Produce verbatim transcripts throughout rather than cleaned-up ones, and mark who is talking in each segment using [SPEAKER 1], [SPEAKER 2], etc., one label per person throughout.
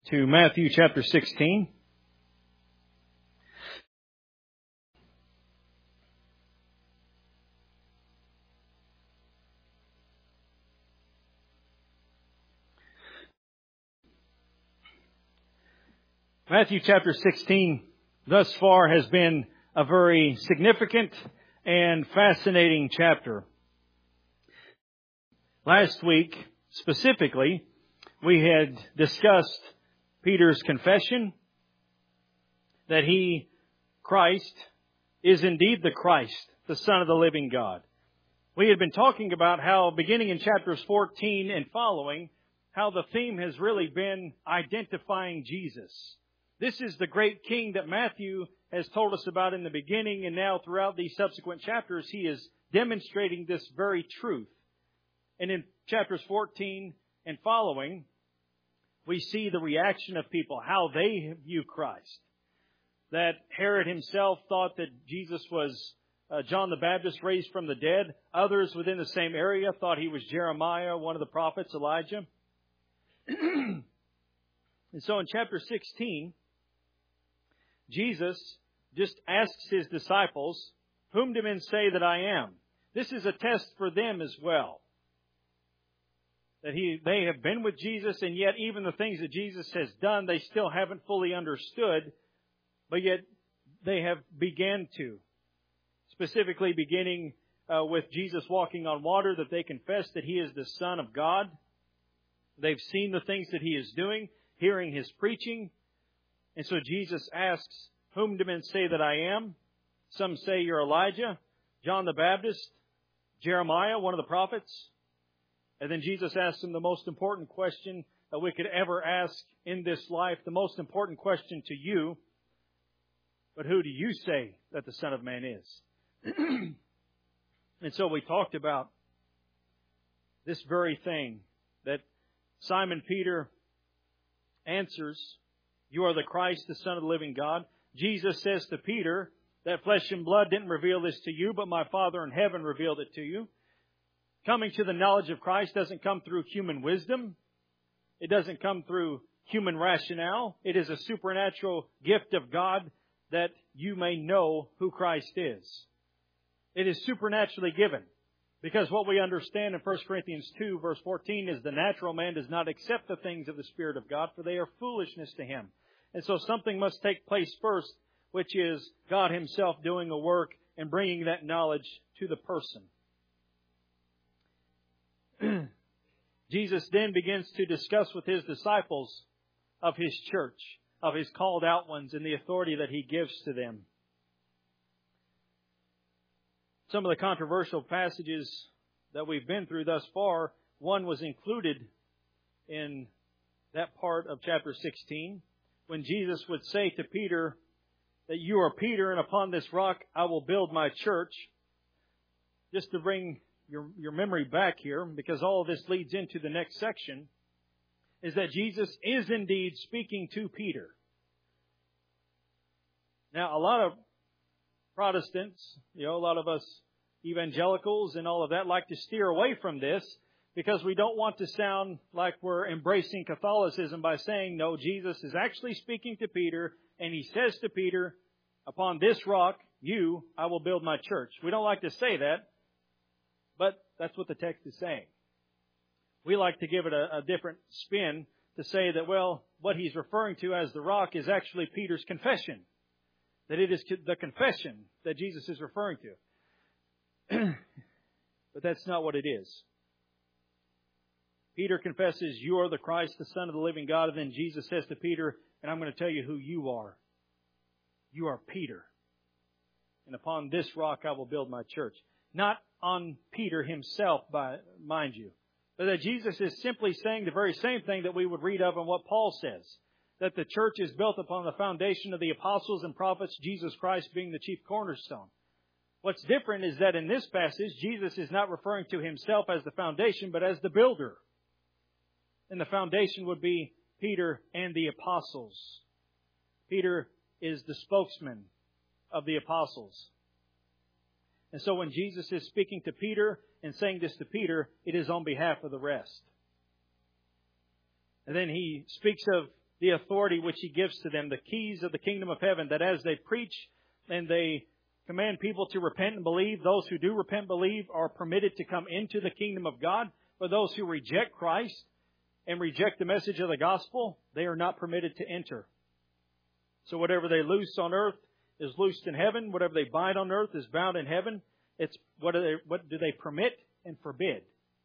[SPEAKER 1] to Matthew chapter sixteen. Matthew chapter sixteen thus far has been a very significant and fascinating chapter. Last week, specifically, we had discussed Peter's confession that he, Christ, is indeed the Christ, the Son of the living God. We had been talking about how, beginning in chapters fourteen and following, how the theme has really been identifying Jesus. This is the great King that Matthew has told us about in the beginning, and now throughout these subsequent chapters, he is demonstrating this very truth. And in chapters fourteen and following, we see the reaction of people, how they view Christ. That Herod himself thought that Jesus was uh, John the Baptist raised from the dead. Others within the same area thought he was Jeremiah, one of the prophets, Elijah. And so in chapter sixteen, Jesus just asks His disciples, "Whom do men say that I am?" This is a test for them as well. That he, they have been with Jesus, and yet even the things that Jesus has done, they still haven't fully understood, but yet they have began to. Specifically beginning uh, with Jesus walking on water, that they confess that He is the Son of God. They've seen the things that He is doing, hearing His preaching. And so Jesus asks, "Whom do men say that I am?" Some say you're Elijah, John the Baptist, Jeremiah, one of the prophets. And then Jesus asks them the most important question that we could ever ask in this life, the most important question to you. But who do you say that the Son of Man is? And so we talked about this very thing, that Simon Peter answers, "You are the Christ, the Son of the living God." Jesus says to Peter that flesh and blood didn't reveal this to you, but my Father in heaven revealed it to you. Coming to the knowledge of Christ doesn't come through human wisdom. It doesn't come through human rationale. It is a supernatural gift of God that you may know who Christ is. It is supernaturally given. Because what we understand in First Corinthians two, verse fourteen, is the natural man does not accept the things of the Spirit of God, for they are foolishness to him. And so something must take place first, which is God Himself doing a work and bringing that knowledge to the person. Jesus then begins to discuss with His disciples of His church, of His called out ones, and the authority that He gives to them. Some of the controversial passages that we've been through thus far, one was included in that part of chapter sixteen, when Jesus would say to Peter that you are Peter, and upon this rock I will build my church. Just to bring your, your memory back here, because all of this leads into the next section, is that Jesus is indeed speaking to Peter. Now, a lot of Protestants, you know, a lot of us evangelicals and all of that like to steer away from this because we don't want to sound like we're embracing Catholicism by saying, no, Jesus is actually speaking to Peter, and He says to Peter, "Upon this rock, you, I will build my church." We don't like to say that, but that's what the text is saying. We like to give it a, a different spin to say that, well, what he's referring to as the rock is actually Peter's confession. That it is the confession that Jesus is referring to. But that's not what it is. Peter confesses, "You are the Christ, the Son of the living God." And then Jesus says to Peter, "And I'm going to tell you who you are. You are Peter. And upon this rock I will build my church." Not on Peter himself, by, mind you. But that Jesus is simply saying the very same thing that we would read of in what Paul says. That the church is built upon the foundation of the apostles and prophets, Jesus Christ being the chief cornerstone. What's different is that in this passage, Jesus is not referring to Himself as the foundation, but as the builder. And the foundation would be Peter and the apostles. Peter is the spokesman of the apostles. And so when Jesus is speaking to Peter and saying this to Peter, it is on behalf of the rest. And then He speaks of the authority which He gives to them, the keys of the kingdom of heaven, that as they preach and they command people to repent and believe, those who do repent and believe are permitted to come into the kingdom of God. For those who reject Christ and reject the message of the gospel, they are not permitted to enter. So whatever they loose on earth is loosed in heaven. Whatever they bind on earth is bound in heaven. It's what do they, what do they permit and forbid?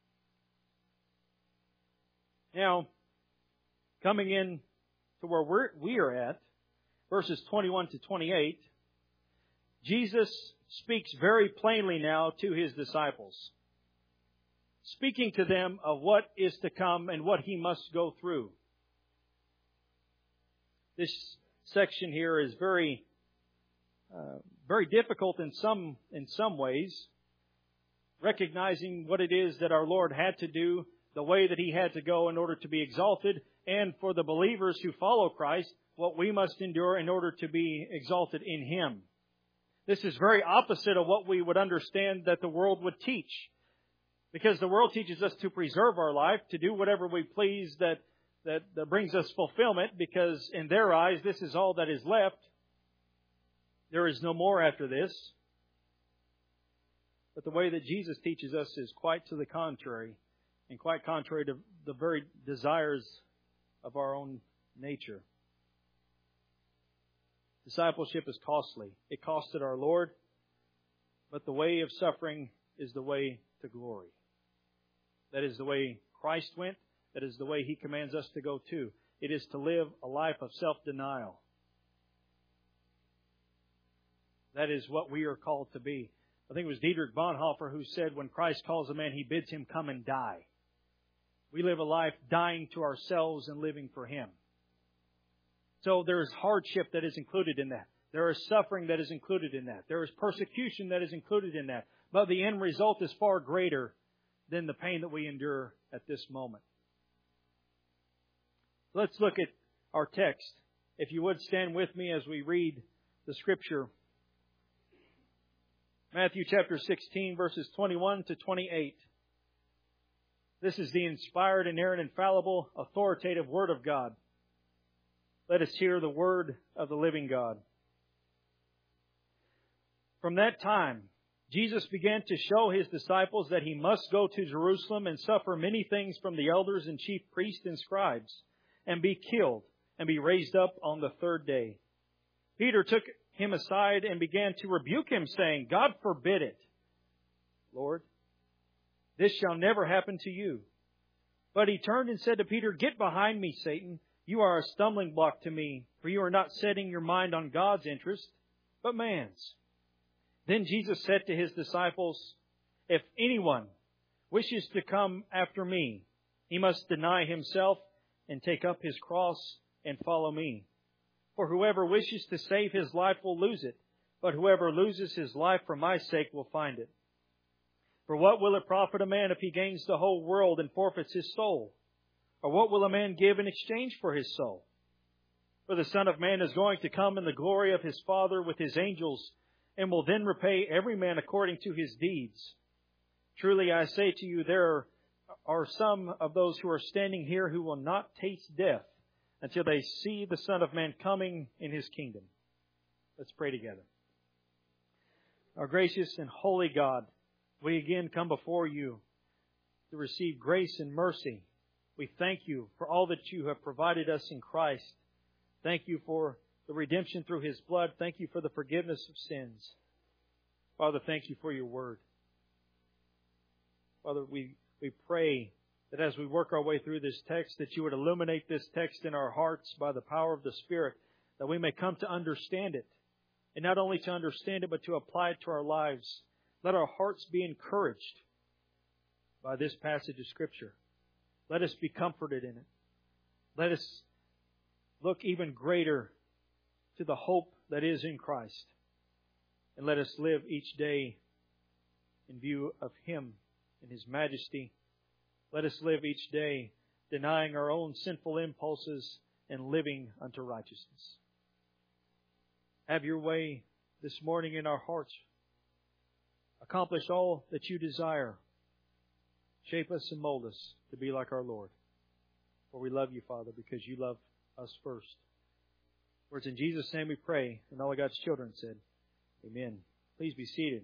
[SPEAKER 1] Now, coming in to where we're, we are at, verses twenty-one to twenty-eight, Jesus speaks very plainly now to His disciples, speaking to them of what is to come and what He must go through. This section here is very, uh, very difficult in some, in some ways, recognizing what it is that our Lord had to do, the way that He had to go in order to be exalted, and for the believers who follow Christ, what we must endure in order to be exalted in Him. This is very opposite of what we would understand that the world would teach. Because the world teaches us to preserve our life, to do whatever we please that, that, that brings us fulfillment, because in their eyes this is all that is left. There is no more after this. But the way that Jesus teaches us is quite to the contrary, and quite contrary to the very desires of our own nature. Discipleship is costly. It costed our Lord, but the way of suffering is the way to glory. That is the way Christ went. That is the way He commands us to go too. It is to live a life of self-denial. That is what we are called to be. I think it was Dietrich Bonhoeffer who said, when Christ calls a man, He bids him come and die. We live a life dying to ourselves and living for Him. So there is hardship that is included in that. There is suffering that is included in that. There is persecution that is included in that. But the end result is far greater than the pain that we endure at this moment. Let's look at our text. If you would stand with me as we read the Scripture. Matthew chapter sixteen, verses twenty-one to twenty-eight. This is the inspired, inerrant, infallible, authoritative Word of God. Let us hear the word of the living God. From that time, Jesus began to show His disciples that He must go to Jerusalem and suffer many things from the elders and chief priests and scribes, and be killed, and be raised up on the third day. Peter took Him aside and began to rebuke Him, saying, God forbid it, Lord. This shall never happen to you. But He turned and said to Peter, Get behind me, Satan. You are a stumbling block to me, for you are not setting your mind on God's interest, but man's. Then Jesus said to His disciples, If anyone wishes to come after me, he must deny himself and take up his cross and follow me. For whoever wishes to save his life will lose it, but whoever loses his life for my sake will find it. For what will it profit a man if he gains the whole world and forfeits his soul? Or what will a man give in exchange for his soul? For the Son of Man is going to come in the glory of His Father with His angels, and will then repay every man according to his deeds. Truly I say to you, there are some of those who are standing here who will not taste death until they see the Son of Man coming in His kingdom. Let's pray together. Our gracious and holy God, we again come before You to receive grace and mercy. We thank You for all that You have provided us in Christ. Thank You for the redemption through His blood. Thank You for the forgiveness of sins. Father, thank You for Your Word. Father, we, we pray that as we work our way through this text, that You would illuminate this text in our hearts by the power of the Spirit, that we may come to understand it. And not only to understand it, but to apply it to our lives. Let our hearts be encouraged by this passage of Scripture. Let us be comforted in it. Let us look even greater to the hope that is in Christ. And let us live each day in view of Him and His majesty. Let us live each day denying our own sinful impulses and living unto righteousness. Have Your way this morning in our hearts. Accomplish all that You desire. Shape us and mold us to be like our Lord. For we love You, Father, because You love us first. For it's in Jesus' name we pray, and all of God's children said, Amen. Please be seated.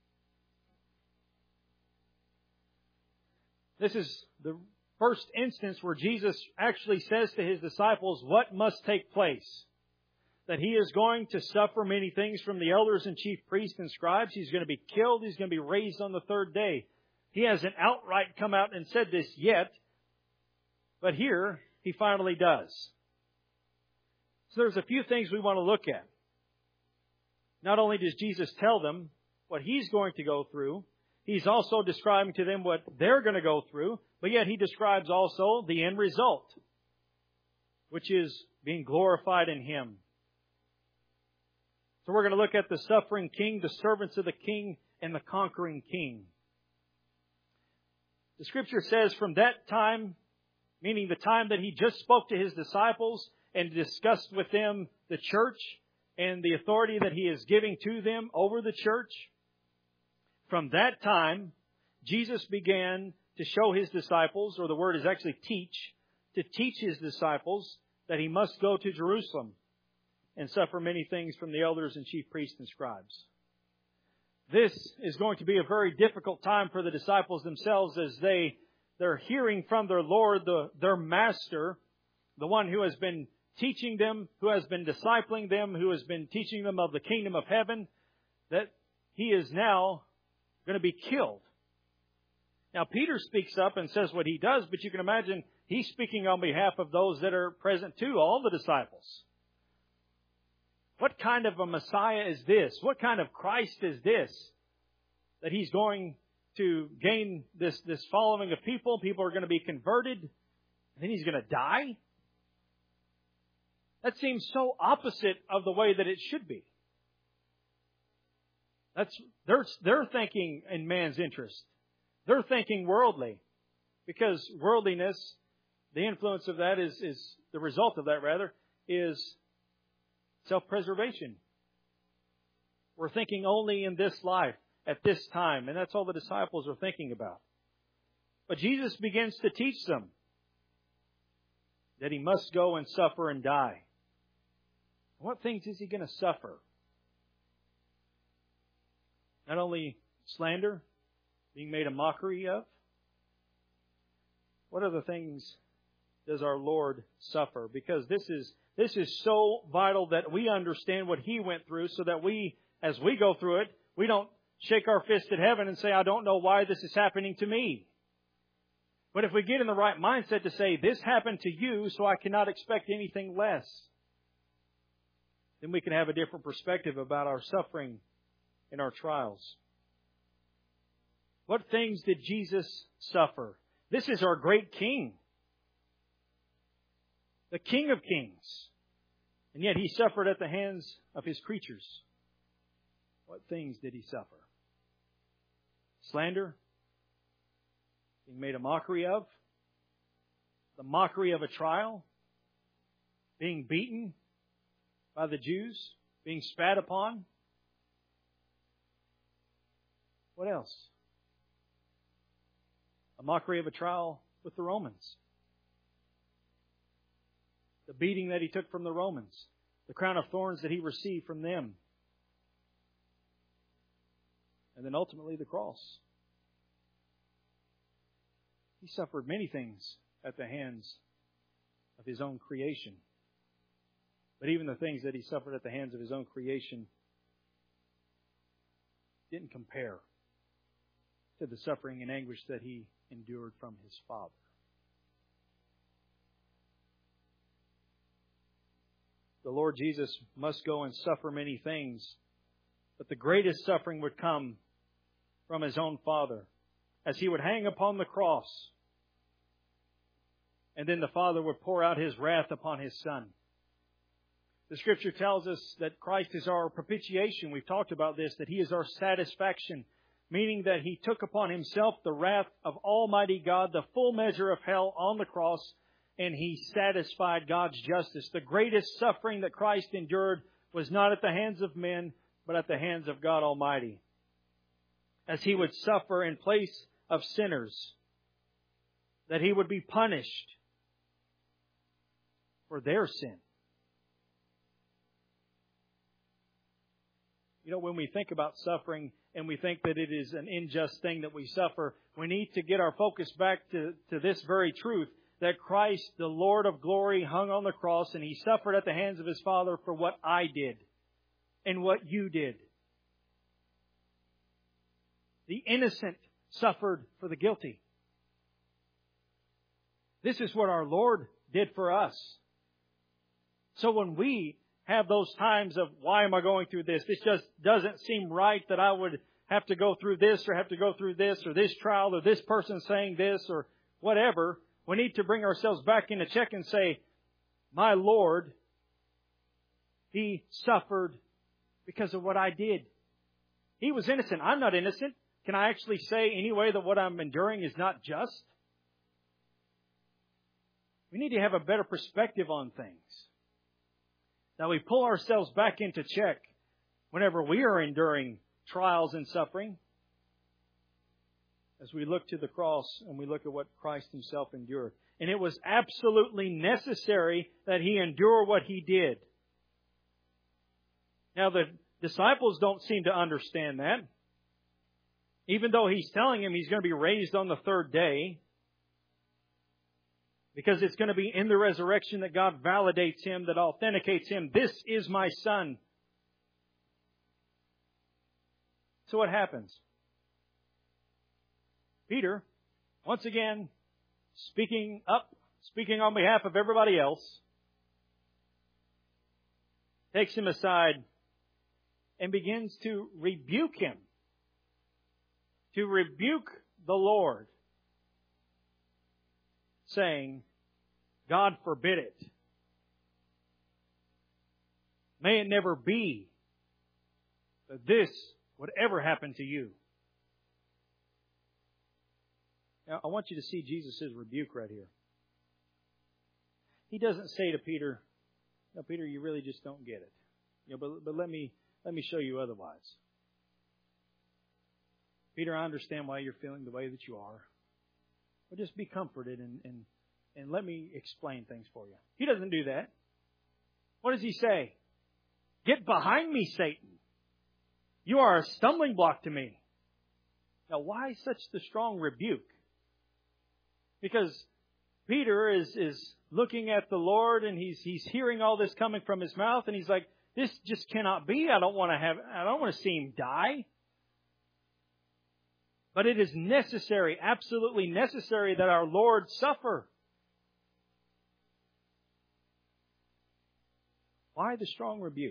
[SPEAKER 1] This is the first instance where Jesus actually says to His disciples what must take place. That He is going to suffer many things from the elders and chief priests and scribes. He's going to be killed. He's going to be raised on the third day. He hasn't outright come out and said this yet, but here He finally does. So there's a few things we want to look at. Not only does Jesus tell them what He's going to go through, He's also describing to them what they're going to go through, but yet He describes also the end result, which is being glorified in Him. So we're going to look at the suffering king, the servants of the king, and the conquering king. The Scripture says from that time, meaning the time that He just spoke to His disciples and discussed with them the church and the authority that He is giving to them over the church, from that time, Jesus began to show His disciples, or the word is actually teach, to teach His disciples that He must go to Jerusalem and suffer many things from the elders and chief priests and scribes. This is going to be a very difficult time for the disciples themselves as they, they're hearing from their Lord, the, their Master, the one who has been teaching them, who has been discipling them, who has been teaching them of the kingdom of heaven, that He is now going to be killed. Now, Peter speaks up and says what he does, but you can imagine he's speaking on behalf of those that are present too, all the disciples. What kind of a Messiah is this? What kind of Christ is this? That He's going to gain this, this following of people. People are going to be converted. And then He's going to die? That seems so opposite of the way that it should be. That's, they're, they're thinking in man's interest. They're thinking worldly. Because worldliness, the influence of that is, is the result of that rather, is self-preservation. We're thinking only in this life, at this time. And that's all the disciples are thinking about. But Jesus begins to teach them that He must go and suffer and die. What things is He going to suffer? Not only slander, being made a mockery of. What other things does our Lord suffer? Because this is this is so vital that we understand what He went through so that we, as we go through it, we don't shake our fist at heaven and say, I don't know why this is happening to me. But if we get in the right mindset to say, this happened to you, so I cannot expect anything less, then we can have a different perspective about our suffering and our trials. What things did Jesus suffer? This is our great King. The King of Kings. And yet He suffered at the hands of His creatures. What things did He suffer? Slander. Being made a mockery of. The mockery of a trial. Being beaten by the Jews. Being spat upon. What else? A mockery of a trial with the Romans. The beating that He took from the Romans. The crown of thorns that He received from them. And then ultimately the cross. He suffered many things at the hands of His own creation. But even the things that He suffered at the hands of His own creation didn't compare to the suffering and anguish that He endured from His Father. The Lord Jesus must go and suffer many things, but the greatest suffering would come from His own Father, as He would hang upon the cross, and then the Father would pour out His wrath upon His Son. The Scripture tells us that Christ is our propitiation. We've talked about this, that He is our satisfaction, meaning that He took upon Himself the wrath of Almighty God, the full measure of hell on the cross, and He satisfied God's justice. The greatest suffering that Christ endured was not at the hands of men, but at the hands of God Almighty. As He would suffer in place of sinners, that He would be punished for their sin. You know, when we think about suffering and we think that it is an unjust thing that we suffer, we need to get our focus back to, to this very truth, that Christ, the Lord of glory, hung on the cross and He suffered at the hands of His Father for what I did and what you did. The innocent suffered for the guilty. This is what our Lord did for us. So when we have those times of, why am I going through this? This just doesn't seem right that I would have to go through this or have to go through this or this trial or this person saying this or whatever. We need to bring ourselves back into check and say, my Lord, He suffered because of what I did. He was innocent. I'm not innocent. Can I actually say anyway that what I'm enduring is not just? We need to have a better perspective on things. Now we pull ourselves back into check whenever we are enduring trials and suffering, as we look to the cross and we look at what Christ Himself endured. And it was absolutely necessary that He endure what He did. Now the disciples don't seem to understand that. Even though He's telling them He's going to be raised on the third day, because it's going to be in the resurrection that God validates Him, that authenticates Him. This is my Son. So what happens? Peter, once again, speaking up, speaking on behalf of everybody else, takes him aside and begins to rebuke him. To rebuke the Lord, saying, God forbid it. May it never be that this would ever happen to you. Now, I want you to see Jesus' rebuke right here. He doesn't say to Peter, no, Peter, you really just don't get it. You know, but, but let me, let me show you otherwise. Peter, I understand why you're feeling the way that you are. But just be comforted and, and, and let me explain things for you. He doesn't do that. What does He say? Get behind me, Satan. You are a stumbling block to me. Now, why such the strong rebuke? Because Peter is, is looking at the Lord and he's, he's hearing all this coming from His mouth and he's like, this just cannot be. I don't want to have, I don't want to see Him die. But it is necessary, absolutely necessary, that our Lord suffer. Why the strong rebuke?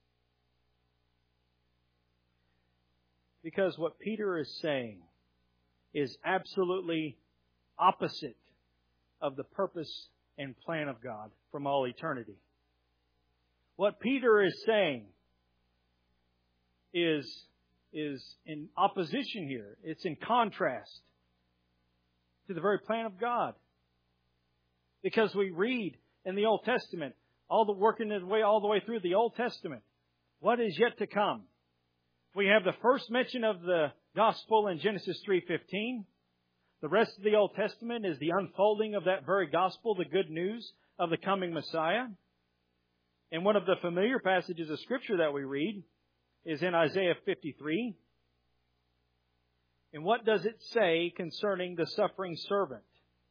[SPEAKER 1] Because what Peter is saying is absolutely opposite of the purpose and plan of God from all eternity. What Peter is saying is is in opposition here. It's in contrast to the very plan of God. Because we read in the Old Testament, all the working its way all the way through the Old Testament, what is yet to come? We have the first mention of the gospel in Genesis three fifteen. The rest of the Old Testament is the unfolding of that very gospel, the good news of the coming Messiah. And one of the familiar passages of Scripture that we read is in Isaiah fifty-three. And what does it say concerning the suffering servant?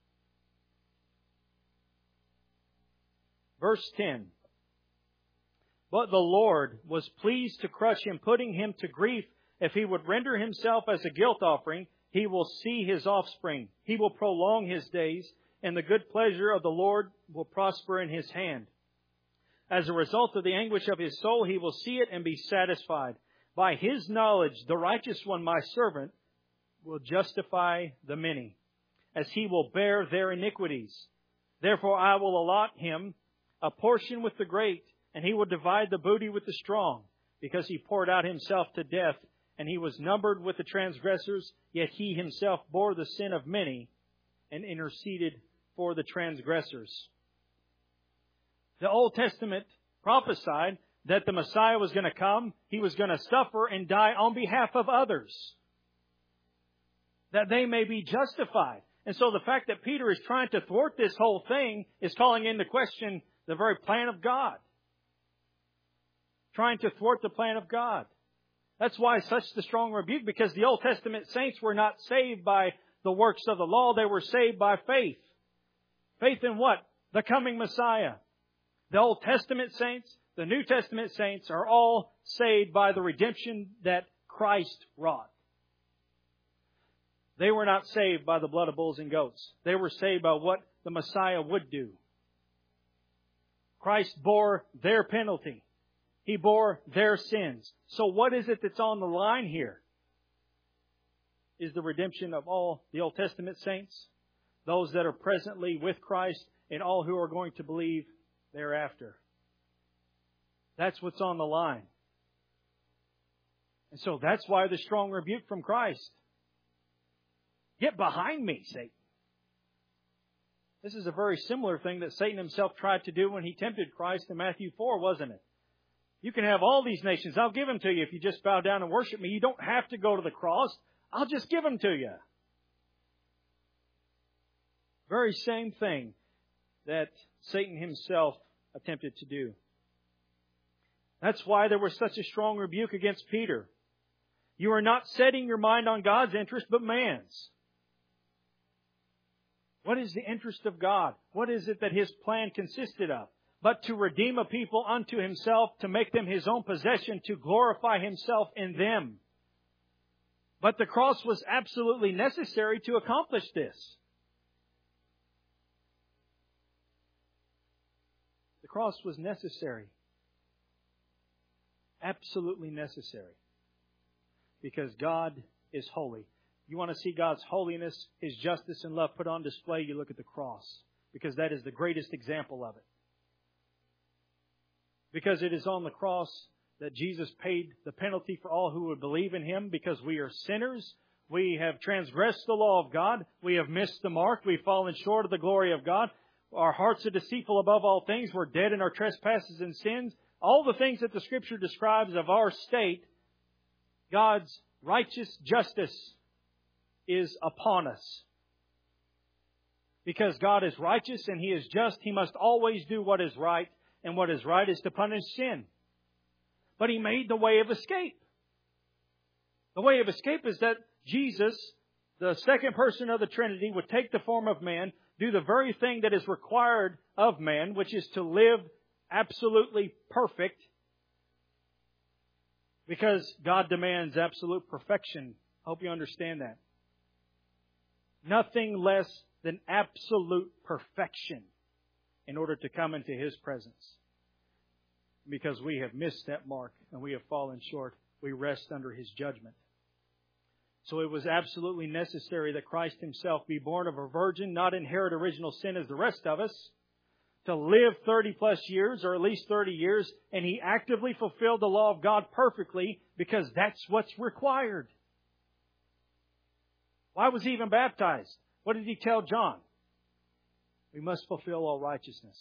[SPEAKER 1] Verse ten. But the Lord was pleased to crush him, putting him to grief. If he would render himself as a guilt offering, he will see his offspring. He will prolong his days, and the good pleasure of the Lord will prosper in his hand. As a result of the anguish of his soul, he will see it and be satisfied. By his knowledge, the righteous one, my servant, will justify the many, as he will bear their iniquities. Therefore I will allot him a portion with the great, and he will divide the booty with the strong, because he poured out himself to death, and he was numbered with the transgressors, yet he himself bore the sin of many, and interceded for the transgressors. The Old Testament prophesied that the Messiah was going to come. He was going to suffer and die on behalf of others, that they may be justified. And so the fact that Peter is trying to thwart this whole thing is calling into question the very plan of God. Trying to thwart the plan of God. That's why such the strong rebuke, because the Old Testament saints were not saved by the works of the law. They were saved by faith. Faith in what? The coming Messiah. The Old Testament saints, the New Testament saints are all saved by the redemption that Christ wrought. They were not saved by the blood of bulls and goats. They were saved by what the Messiah would do. Christ bore their penalty. He bore their sins. So what is it that's on the line here? Is the redemption of all the Old Testament saints, those that are presently with Christ, and all who are going to believe thereafter. That's what's on the line. And so that's why the strong rebuke from Christ. Get behind me, Satan. This is a very similar thing that Satan himself tried to do when he tempted Christ in Matthew four, wasn't it? You can have all these nations. I'll give them to you if you just bow down and worship me. You don't have to go to the cross. I'll just give them to you. Very same thing that Satan himself attempted to do. That's why there was such a strong rebuke against Peter. You are not setting your mind on God's interest, but man's. What is the interest of God? What is it that His plan consisted of? But to redeem a people unto Himself, to make them His own possession, to glorify Himself in them. But the cross was absolutely necessary to accomplish this. The cross was necessary. Absolutely necessary. Because God is holy. You want to see God's holiness, His justice and love put on display, you look at the cross. Because that is the greatest example of it. Because it is on the cross that Jesus paid the penalty for all who would believe in Him. Because we are sinners. We have transgressed the law of God. We have missed the mark. We've fallen short of the glory of God. Our hearts are deceitful above all things. We're dead in our trespasses and sins. All the things that the Scripture describes of our state, God's righteous justice is upon us. Because God is righteous and He is just, He must always do what is right. And what is right is to punish sin. But He made the way of escape. The way of escape is that Jesus, the second person of the Trinity, would take the form of man, do the very thing that is required of man, which is to live absolutely perfect. Because God demands absolute perfection. I hope you understand that. Nothing less than absolute perfection in order to come into His presence. Because we have missed that mark and we have fallen short, we rest under His judgment. So it was absolutely necessary that Christ Himself be born of a virgin, not inherit original sin as the rest of us, to live thirty plus years, or at least thirty years, and He actively fulfilled the law of God perfectly because that's what's required. Why was He even baptized? What did He tell John? We must fulfill all righteousness.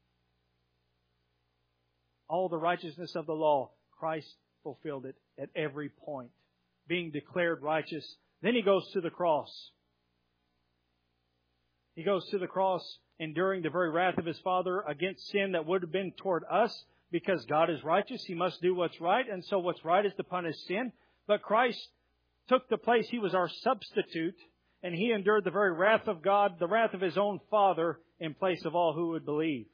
[SPEAKER 1] All the righteousness of the law, Christ fulfilled it at every point. Being declared righteous. Then He goes to the cross. He goes to the cross enduring the very wrath of His Father against sin that would have been toward us. Because God is righteous, He must do what's right. And so what's right is to punish sin. But Christ took the place. He was our substitute. And He endured the very wrath of God, the wrath of His own Father, in place of all who would believe.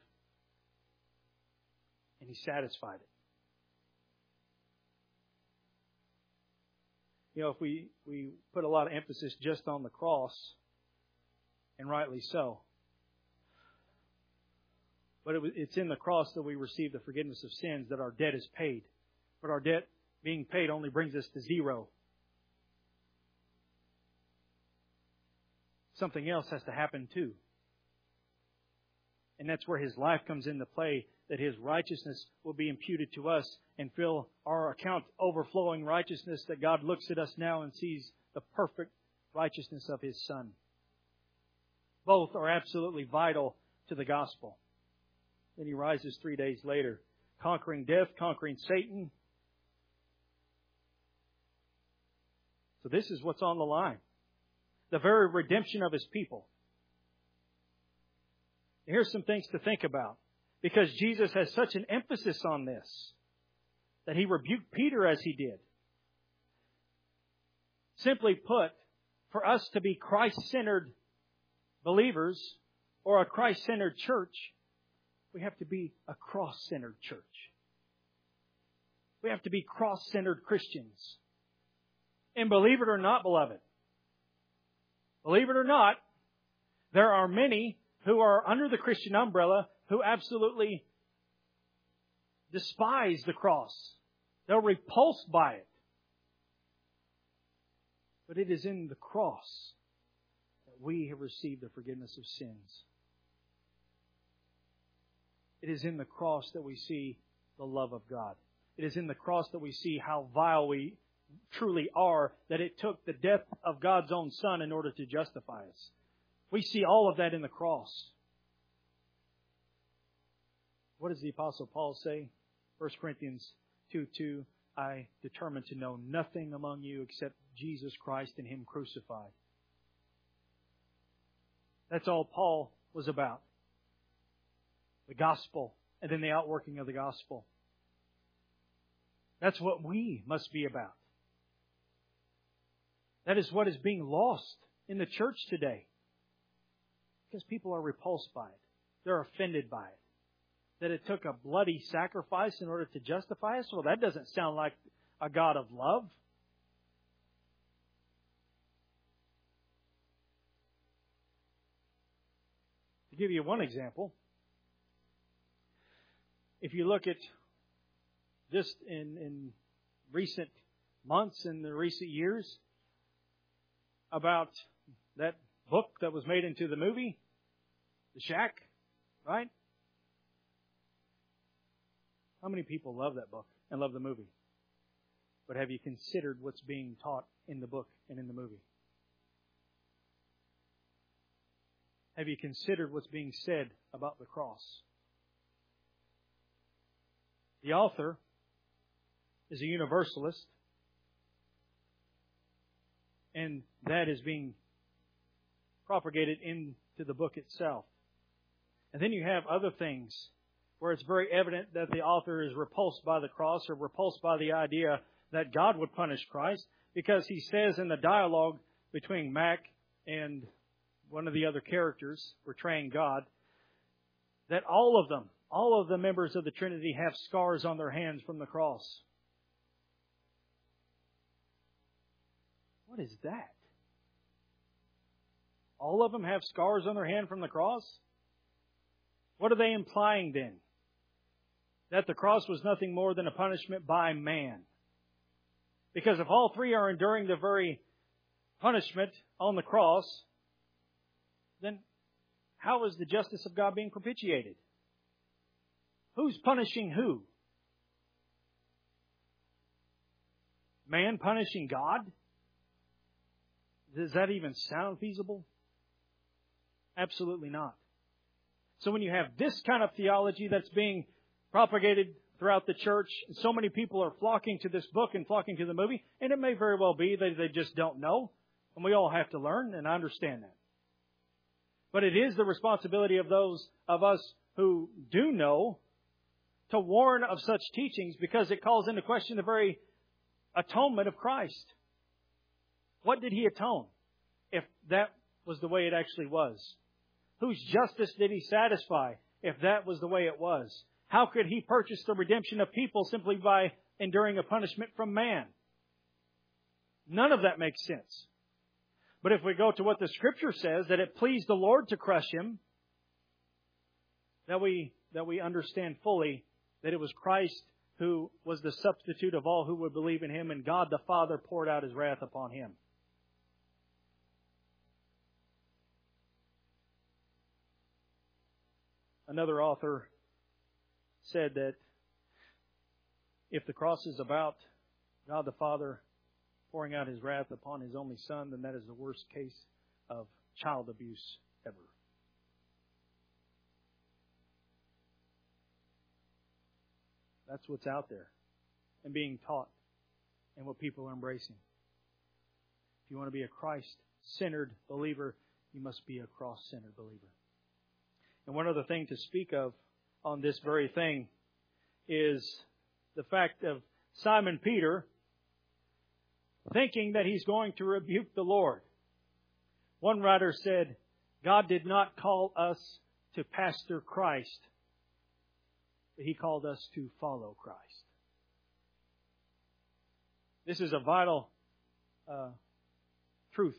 [SPEAKER 1] And He satisfied it. You know, if we, we put a lot of emphasis just on the cross, and rightly so. But it, it's in the cross that we receive the forgiveness of sins, that our debt is paid. But our debt being paid only brings us to zero. Something else has to happen too. And that's where His life comes into play, that His righteousness will be imputed to us and fill our account overflowing righteousness, that God looks at us now and sees the perfect righteousness of His Son. Both are absolutely vital to the gospel. Then He rises three days later, conquering death, conquering Satan. So this is what's on the line. The very redemption of His people. Here's some things to think about. because Jesus has such an emphasis on this that He rebuked Peter as He did. Simply put, for us to be Christ-centered believers or a Christ-centered church, we have to be a cross-centered church. We have to be cross-centered Christians. And believe it or not, beloved, believe it or not, there are many who are under the Christian umbrella who absolutely despise the cross. They're repulsed by it. But it is in the cross that we have received the forgiveness of sins. It is in the cross that we see the love of God. It is in the cross that we see how vile we truly are, that it took the death of God's own Son in order to justify us. We see all of that in the cross. What does the Apostle Paul say? First Corinthians two two, I determined to know nothing among you except Jesus Christ and Him crucified. That's all Paul was about. The gospel, and then the outworking of the gospel. That's what we must be about. That is what is being lost in the church today. Because people are repulsed by it. They're offended by it. That it took a bloody sacrifice in order to justify us? Well, that doesn't sound like a God of love. To give you one example, if you look at just in, in recent months, in the recent years, about that book that was made into the movie, The Shack, right? How many people love that book and love the movie? But have you considered what's being taught in the book and in the movie? Have you considered what's being said about the cross? The author is a universalist, and that is being propagated into the book itself. And then you have other things where it's very evident that the author is repulsed by the cross or repulsed by the idea that God would punish Christ, because he says in the dialogue between Mac and one of the other characters portraying God, that all of them, all of the members of the Trinity have scars on their hands from the cross. What is that? All of them have scars on their hand from the cross? What are they implying then? That the cross was nothing more than a punishment by man. Because if all three are enduring the very punishment on the cross, then how is the justice of God being propitiated? Who's punishing who? Man punishing God? Does that even sound feasible? Absolutely not. So when you have this kind of theology that's being propagated throughout the church, and so many people are flocking to this book and flocking to the movie, and it may very well be that they just don't know, and we all have to learn, and I understand that. But it is the responsibility of those of us who do know to warn of such teachings, because it calls into question the very atonement of Christ. What did He atone, if that was the way it actually was? Whose justice did He satisfy, if that was the way it was? How could He purchase the redemption of people simply by enduring a punishment from man? None of that makes sense. But if we go to what the Scripture says, that it pleased the Lord to crush Him, that we, that we understand fully that it was Christ who was the substitute of all who would believe in Him, and God the Father poured out His wrath upon Him. Another author said that if the cross is about God the Father pouring out His wrath upon His only Son, then that is the worst case of child abuse ever. That's what's out there and being taught and what people are embracing. If you want to be a Christ-centered believer, you must be a cross-centered believer. And one other thing to speak of on this very thing is the fact of Simon Peter thinking that he's going to rebuke the Lord. One writer said, God did not call us to pastor Christ, but He called us to follow Christ. This is a vital uh, truth.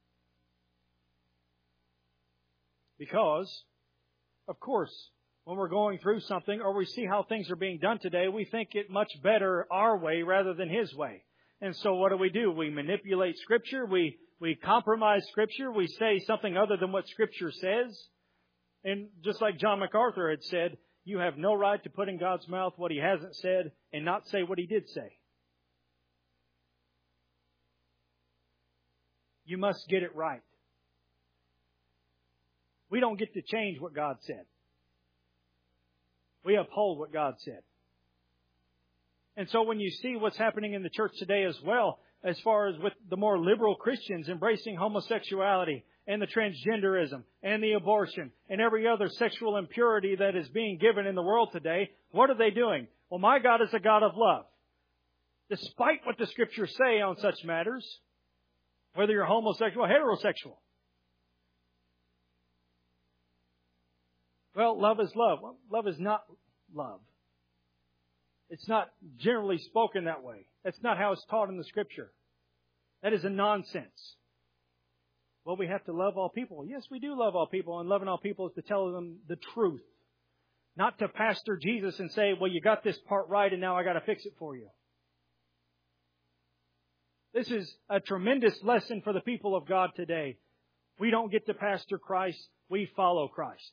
[SPEAKER 1] Because, of course, when we're going through something or we see how things are being done today, we think it much better our way rather than His way. And so what do we do? We manipulate Scripture. We, we compromise Scripture. We say something other than what Scripture says. And just like John MacArthur had said, you have no right to put in God's mouth what He hasn't said and not say what He did say. You must get it right. We don't get to change what God said. We uphold what God said. And so when you see what's happening in the church today as well, as far as with the more liberal Christians embracing homosexuality and the transgenderism and the abortion and every other sexual impurity that is being given in the world today, what are they doing? Well, my God is a God of love. Despite what the Scriptures say on such matters, whether you're homosexual or heterosexual. Well, love is love. Well, love is not love. It's not generally spoken that way. That's not how it's taught in the Scripture. That is a nonsense. Well, we have to love all people. Yes, we do love all people, and loving all people is to tell them the truth. Not to pastor Jesus and say, well, you got this part right and now I got to fix it for you. This is a tremendous lesson for the people of God today. We don't get to pastor Christ. We follow Christ.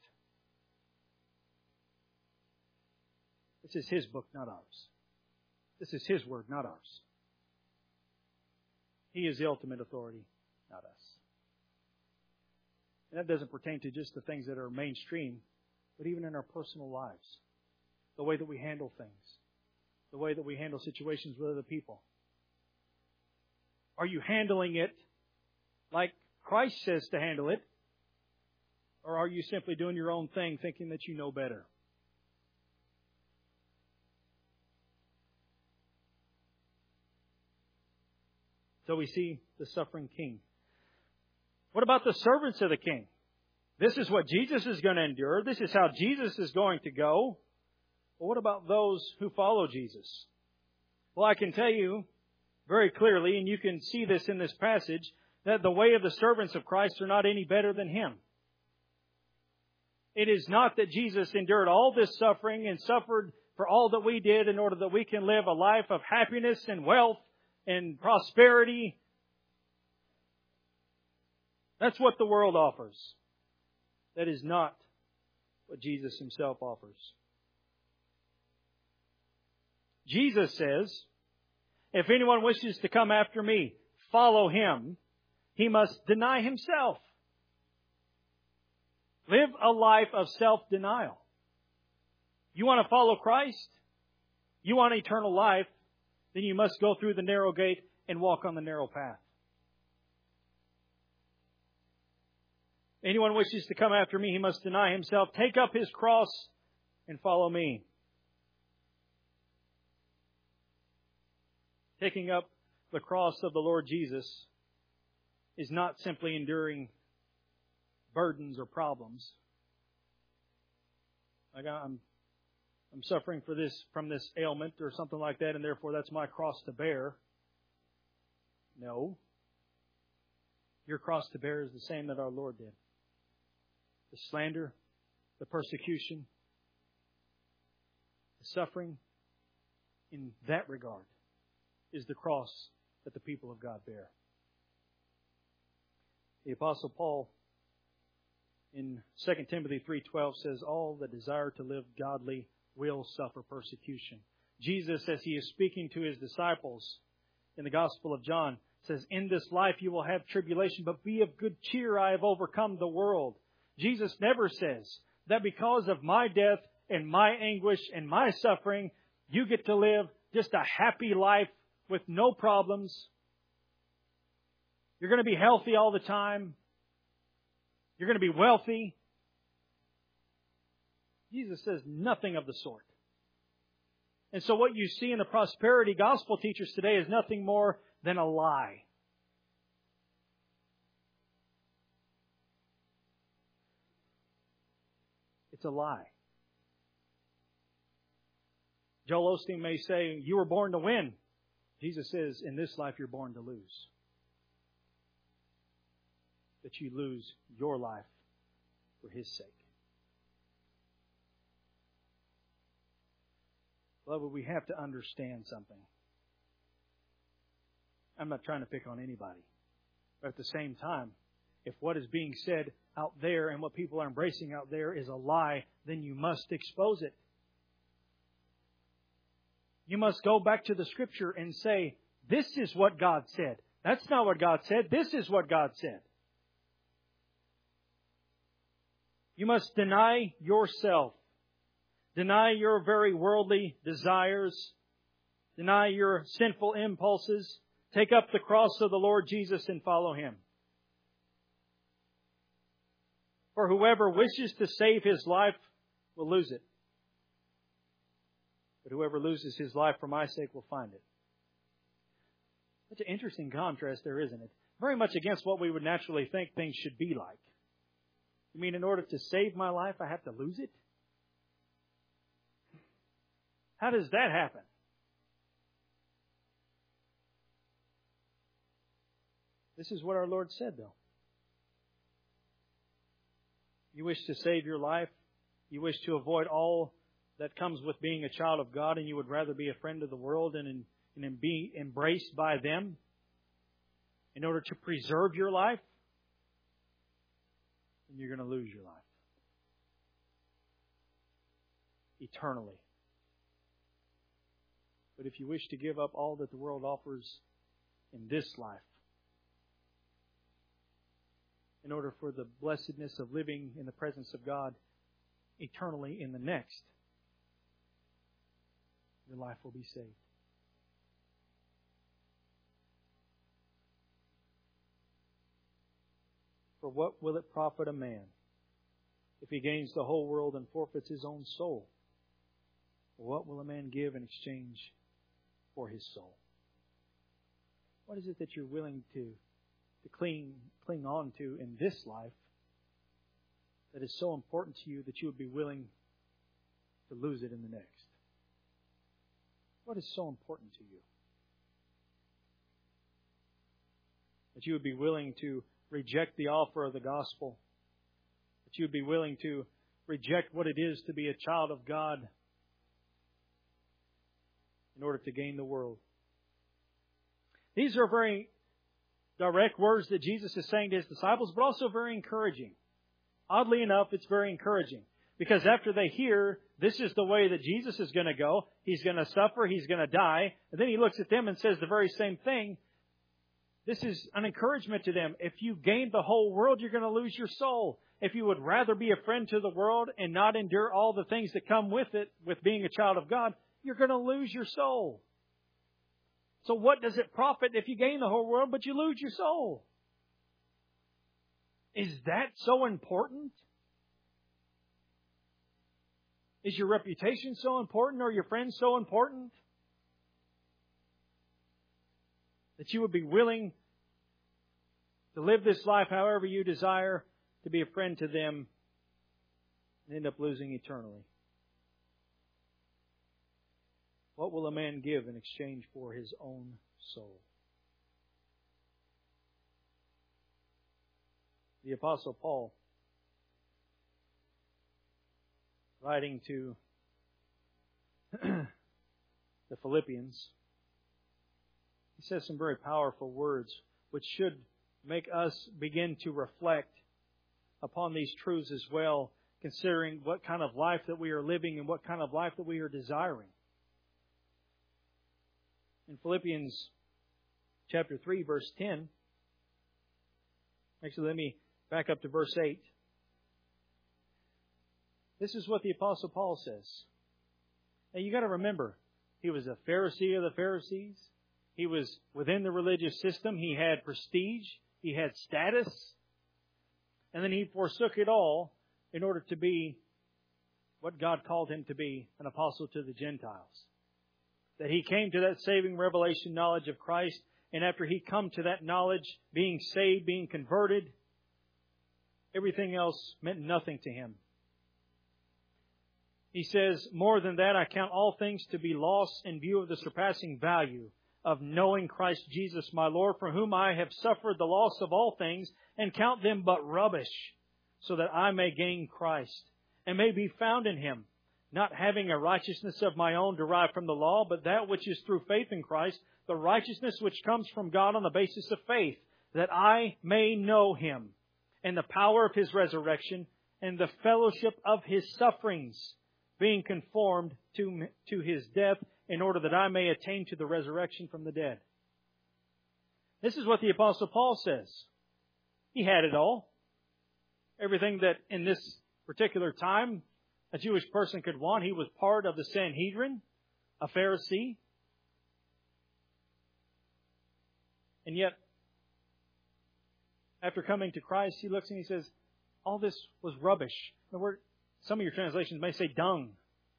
[SPEAKER 1] This is His book, not ours. This is His word, not ours. He is the ultimate authority, not us. And that doesn't pertain to just the things that are mainstream, but even in our personal lives. The way that we handle things. The way that we handle situations with other people. Are you handling it like Christ says to handle it? Or are you simply doing your own thing thinking that you know better? So we see the suffering king. What about the servants of the king? This is what Jesus is going to endure. This is how Jesus is going to go. But what about those who follow Jesus? Well, I can tell you very clearly, and you can see this in this passage, that the way of the servants of Christ are not any better than Him. It is not that Jesus endured all this suffering and suffered for all that we did in order that we can live a life of happiness and wealth and prosperity. That's what the world offers. That is not what Jesus Himself offers. Jesus says, if anyone wishes to come after me, follow Him, he must deny himself. Live a life of self-denial. You want to follow Christ? You want eternal life? Then you must go through the narrow gate and walk on the narrow path. Anyone wishes to come after me, he must deny himself, take up his cross, and follow me. Taking up the cross of the Lord Jesus is not simply enduring burdens or problems. Like I'm, I'm suffering for this from this ailment or something like that, and therefore that's my cross to bear. No. Your cross to bear is the same that our Lord did. The slander, the persecution, the suffering, in that regard, is the cross that the people of God bear. The Apostle Paul in Second Timothy three twelve says, all that desire to live godly will suffer persecution. Jesus, as He is speaking to His disciples in the Gospel of John, says, in this life you will have tribulation, but be of good cheer, I have overcome the world. Jesus never says that because of my death and my anguish and my suffering, you get to live just a happy life with no problems. You're going to be healthy all the time. You're going to be wealthy. Jesus says nothing of the sort. And so what you see in the prosperity gospel teachers today is nothing more than a lie. It's a lie. Joel Osteen may say, you were born to win. Jesus says, in this life you're born to lose. That you lose your life for His sake. Beloved, we have to understand something. I'm not trying to pick on anybody. But at the same time, if what is being said out there and what people are embracing out there is a lie, then you must expose it. You must go back to the Scripture and say, this is what God said. That's not what God said. This is what God said. You must deny yourself. Deny your very worldly desires. Deny your sinful impulses. Take up the cross of the Lord Jesus and follow Him. For whoever wishes to save his life will lose it. But whoever loses his life for my sake will find it. Such an interesting contrast there, isn't it? Very much against what we would naturally think things should be like. You mean in order to save my life, I have to lose it? How does that happen? This is what our Lord said, though. You wish to save your life. You wish to avoid all that comes with being a child of God, and you would rather be a friend of the world and, in, and be embraced by them in order to preserve your life, then you're going to lose your life eternally. But if you wish to give up all that the world offers in this life, in order for the blessedness of living in the presence of God eternally in the next, your life will be saved. For what will it profit a man if he gains the whole world and forfeits his own soul? Or what will a man give in exchange for his soul? What is it that you're willing to, to cling, cling on to in this life that is so important to you that you would be willing to lose it in the next? What is so important to you that you would be willing to reject the offer of the gospel, that you would be willing to reject what it is to be a child of God in order to gain the world? These are very direct words that Jesus is saying to His disciples, but also very encouraging. Oddly enough, it's very encouraging. Because after they hear, this is the way that Jesus is going to go, He's going to suffer, He's going to die, and then He looks at them and says the very same thing. This is an encouragement to them. If you gain the whole world, you're going to lose your soul. If you would rather be a friend to the world and not endure all the things that come with it, with being a child of God, you're going to lose your soul. So what does it profit if you gain the whole world, but you lose your soul? Is that so important? Is your reputation so important, or your friends so important that you would be willing to live this life however you desire, to be a friend to them, and end up losing eternally? What will a man give in exchange for his own soul? The Apostle Paul, writing to the Philippians, he says some very powerful words which should make us begin to reflect upon these truths as well, considering what kind of life that we are living and what kind of life that we are desiring. In Philippians chapter three, verse ten, actually let me back up to verse eight. This is what the Apostle Paul says. Now you got to remember, he was a Pharisee of the Pharisees. He was within the religious system. He had prestige. He had status. And then he forsook it all in order to be what God called him to be, an apostle to the Gentiles. That he came to that saving revelation knowledge of Christ, and after he come to that knowledge, being saved, being converted, everything else meant nothing to him. He says, more than that, I count all things to be lost in view of the surpassing value of knowing Christ Jesus my Lord, for whom I have suffered the loss of all things, and count them but rubbish, so that I may gain Christ, and may be found in Him, not having a righteousness of my own derived from the law, but that which is through faith in Christ, the righteousness which comes from God on the basis of faith, that I may know Him, and the power of His resurrection, and the fellowship of His sufferings, being conformed to, to His death, in order that I may attain to the resurrection from the dead. This is what the Apostle Paul says. He had it all. Everything that in this particular time a Jewish person could want. He was part of the Sanhedrin, a Pharisee. And yet, after coming to Christ, he looks and he says, all this was rubbish. The word, some of your translations may say dung.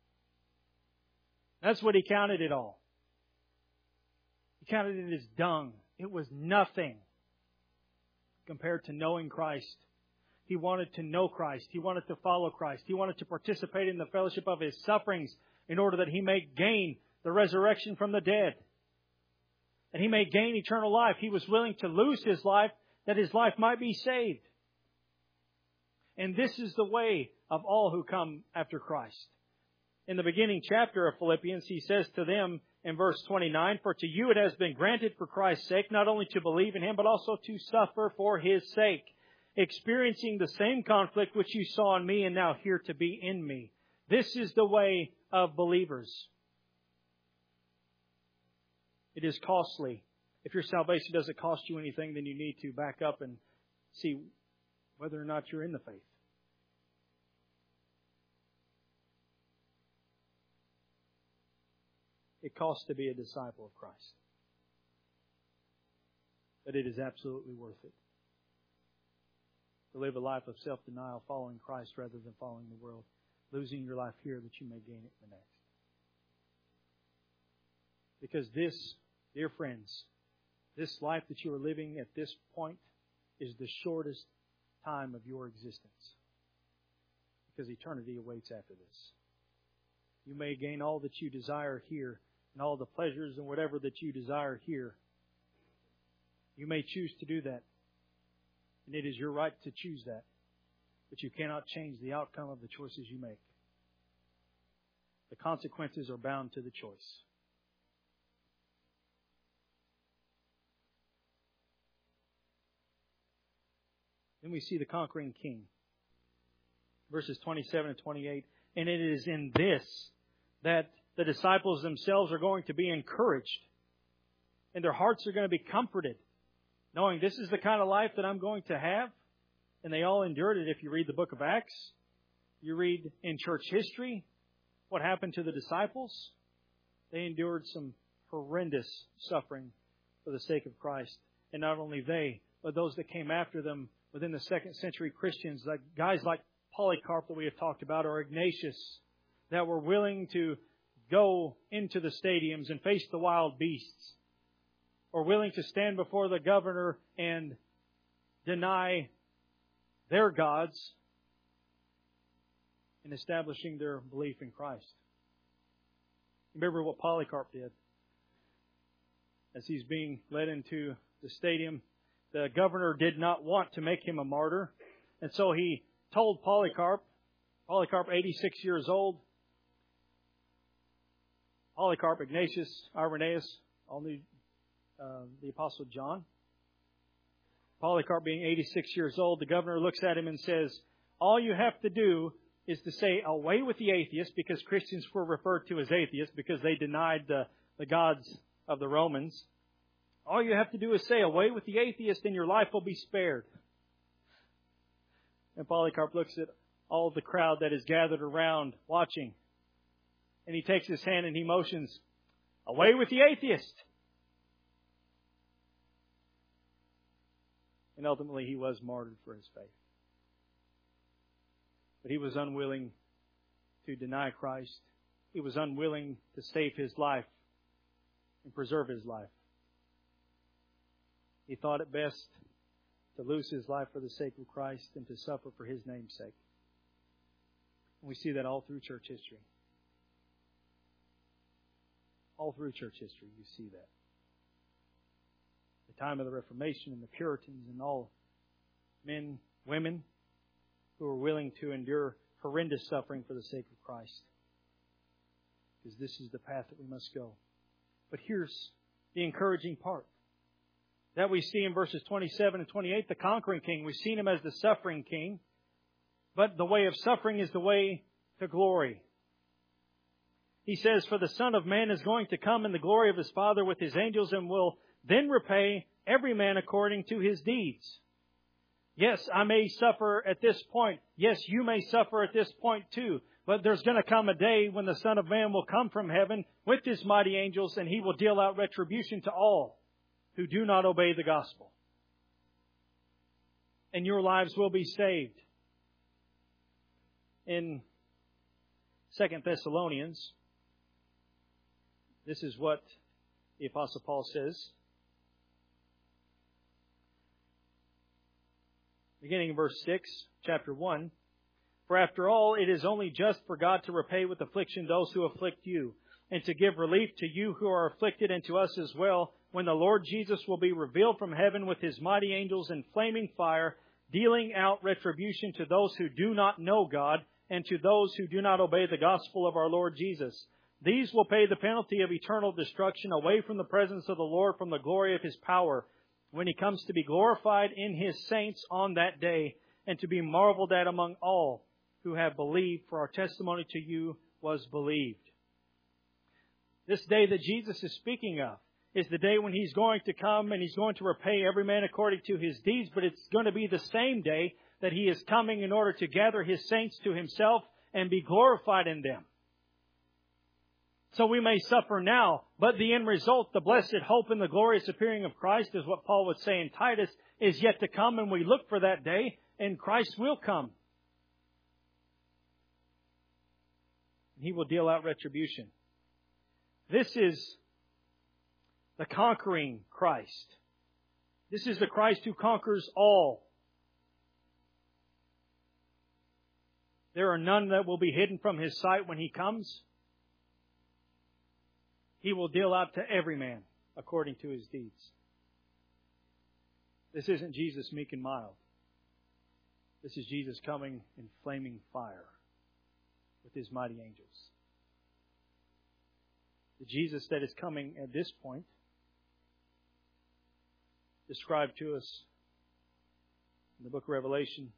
[SPEAKER 1] That's what he counted it all. He counted it as dung. It was nothing compared to knowing Christ. He wanted to know Christ. He wanted to follow Christ. He wanted to participate in the fellowship of His sufferings in order that he may gain the resurrection from the dead. And he may gain eternal life. He was willing to lose his life that his life might be saved. And this is the way of all who come after Christ. In the beginning chapter of Philippians, he says to them in verse twenty-nine, for to you it has been granted for Christ's sake not only to believe in Him, but also to suffer for His sake, experiencing the same conflict which you saw in me and now hear to be in me. This is the way of believers. It is costly. If your salvation doesn't cost you anything, then you need to back up and see whether or not you're in the faith. It costs to be a disciple of Christ. But it is absolutely worth it. To live a life of self-denial, following Christ rather than following the world. Losing your life here that you may gain it in the next. Because this, dear friends, this life that you are living at this point is the shortest time of your existence. Because eternity awaits after this. You may gain all that you desire here, and all the pleasures and whatever that you desire here. You may choose to do that. And it is your right to choose that. But you cannot change the outcome of the choices you make. The consequences are bound to the choice. Then we see the conquering king. Verses twenty-seven and twenty-eight. And it is in this that the disciples themselves are going to be encouraged. And their hearts are going to be comforted. Knowing this is the kind of life that I'm going to have. And they all endured it if you read the book of Acts. You read in church history what happened to the disciples. They endured some horrendous suffering for the sake of Christ. And not only they, but those that came after them within the second century Christians, like guys like Polycarp that we have talked about, or Ignatius, that were willing to go into the stadiums and face the wild beasts, or willing to stand before the governor and deny their gods in establishing their belief in Christ. Remember what Polycarp did. As he's being led into the stadium, the governor did not want to make him a martyr. And so he told Polycarp, Polycarp, eighty-six years old, Polycarp, Ignatius, Irenaeus, all knew uh, the Apostle John. Polycarp being eighty-six years old, the governor looks at him and says, all you have to do is to say, away with the atheists, because Christians were referred to as atheists because they denied the, the gods of the Romans. All you have to do is say, away with the atheist and your life will be spared. And Polycarp looks at all the crowd that is gathered around watching. And he takes his hand and he motions, away with the atheist. And ultimately he was martyred for his faith. But he was unwilling to deny Christ. He was unwilling to save His life and preserve His life. He thought it best to lose His life for the sake of Christ and to suffer for His name's sake. And we see that all through church history. All through church history, you see that. The time of the Reformation and the Puritans and all men, women who were willing to endure horrendous suffering for the sake of Christ. Because this is the path that we must go. But here's the encouraging part. That we see in verses twenty-seven and twenty-eight, the conquering king. We've seen him as the suffering king. But the way of suffering is the way to glory. He says, for the Son of Man is going to come in the glory of His Father with His angels and will then repay every man according to his deeds. Yes, I may suffer at this point. Yes, you may suffer at this point too. But there's going to come a day when the Son of Man will come from heaven with His mighty angels and He will deal out retribution to all who do not obey the gospel. And your lives will be saved. In Second Thessalonians, this is what the Apostle Paul says. Beginning in verse six, chapter one. For after all, it is only just for God to repay with affliction those who afflict you, and to give relief to you who are afflicted and to us as well, when the Lord Jesus will be revealed from heaven with His mighty angels in flaming fire, dealing out retribution to those who do not know God, and to those who do not obey the gospel of our Lord Jesus. These will pay the penalty of eternal destruction away from the presence of the Lord, from the glory of His power, when He comes to be glorified in His saints on that day, and to be marveled at among all who have believed, for our testimony to you was believed. This day that Jesus is speaking of is the day when He's going to come and He's going to repay every man according to his deeds, but it's going to be the same day that He is coming in order to gather His saints to Himself and be glorified in them. So we may suffer now, but the end result, the blessed hope and the glorious appearing of Christ, is what Paul would say in Titus, is yet to come, and we look for that day, and Christ will come. He will deal out retribution. This is the conquering Christ. This is the Christ who conquers all. There are none that will be hidden from His sight when He comes. He will deal out to every man according to his deeds. This isn't Jesus meek and mild. This is Jesus coming in flaming fire with His mighty angels. The Jesus that is coming at this point, described to us in the book of Revelation.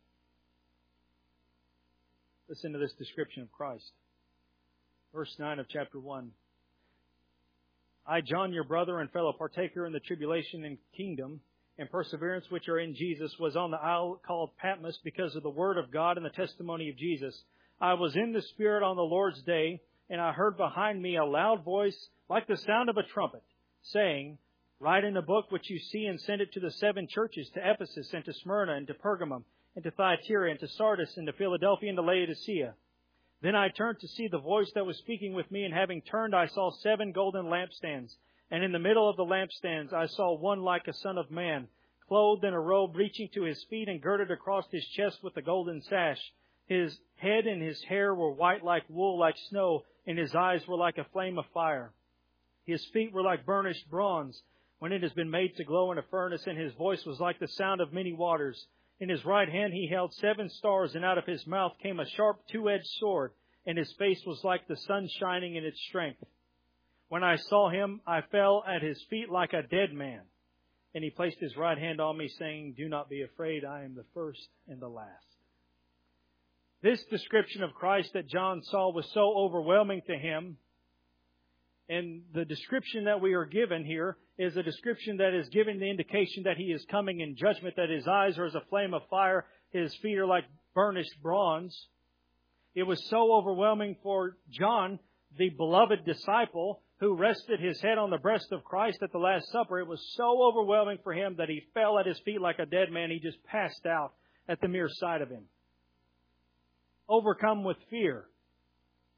[SPEAKER 1] Listen to this description of Christ. Verse nine of chapter one. I, John, your brother and fellow partaker in the tribulation and kingdom and perseverance which are in Jesus, was on the isle called Patmos because of the word of God and the testimony of Jesus. I was in the Spirit on the Lord's day, and I heard behind me a loud voice like the sound of a trumpet, saying, write in a book which you see and send it to the seven churches, to Ephesus and to Smyrna and to Pergamum and to Thyatira and to Sardis and to Philadelphia and to Laodicea. Then I turned to see the voice that was speaking with me, and having turned I saw seven golden lampstands. And in the middle of the lampstands I saw one like a son of man, clothed in a robe reaching to his feet and girded across his chest with a golden sash. His head and his hair were white like wool, like snow, and his eyes were like a flame of fire. His feet were like burnished bronze, when it has been made to glow in a furnace, and his voice was like the sound of many waters. In his right hand he held seven stars, and out of his mouth came a sharp two-edged sword, and his face was like the sun shining in its strength. When I saw him, I fell at his feet like a dead man. And he placed his right hand on me, saying, do not be afraid, I am the first and the last. This description of Christ that John saw was so overwhelming to him. And the description that we are given here is a description that is giving the indication that He is coming in judgment, that His eyes are as a flame of fire, His feet are like burnished bronze. It was so overwhelming for John, the beloved disciple, who rested his head on the breast of Christ at the Last Supper. It was so overwhelming for him that he fell at His feet like a dead man. He just passed out at the mere sight of Him. Overcome with fear.